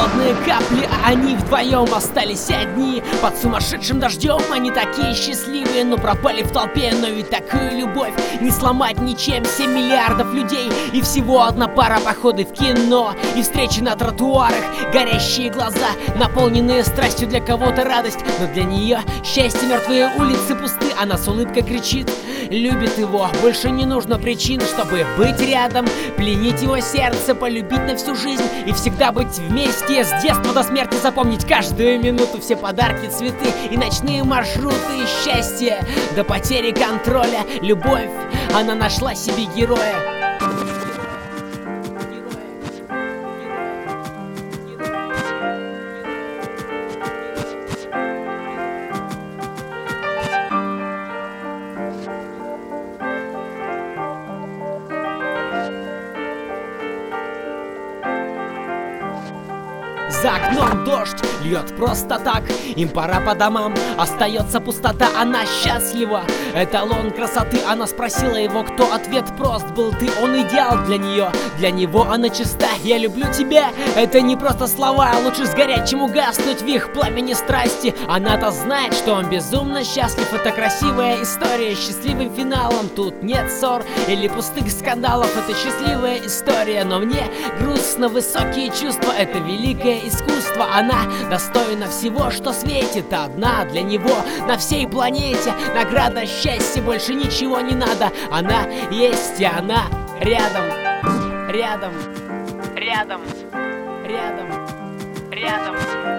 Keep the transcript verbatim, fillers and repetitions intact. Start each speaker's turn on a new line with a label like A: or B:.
A: холодные капли, а они вдвоем остались одни. Под сумасшедшим дождем они такие счастливые, но пропали в толпе. Но ведь такую любовь не сломать ничем. Семь миллиардов людей и всего одна пара, походы в кино и встречи на тротуарах. Горящие глаза, наполненные страстью, для кого-то радость, но для нее счастье. Мертвые улицы пусты, она с улыбкой кричит: любит его, больше не нужно причин, чтобы быть рядом, пленить его сердце, полюбить на всю жизнь и всегда быть вместе. С детства до смерти запомнить каждую минуту, все подарки, цветы и ночные маршруты. Счастье до потери контроля, любовь, она нашла себе героя. За окном дождь льет просто так, им пора по домам, остается пустота, она счастлива. Эталон красоты, она спросила его, кто, ответ прост был: ты, он идеал для нее, для него она чиста. Я люблю тебя, это не просто слова, лучше сгорять, чем угаснуть в их пламени страсти. Она-то знает, что он безумно счастлив, это красивая история с счастливым финалом. Тут нет ссор или пустых скандалов, это счастливая история. Но мне грустно, высокие чувства, это великое искусство. Она достойна всего, что светит, одна для него на всей планете. Награда счастья, больше ничего не надо. Она есть, и она рядом, рядом, рядом, рядом, рядом.